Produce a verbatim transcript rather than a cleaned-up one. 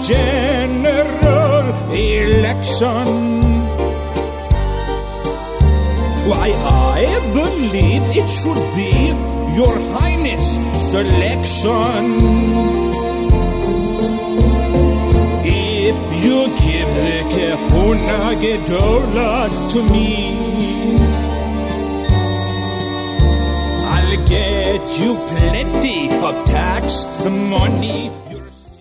general election. Why, I believe it should be Your Highness selection. If you give the Kahuna Gedola to me, I'll get you plenty of tax money.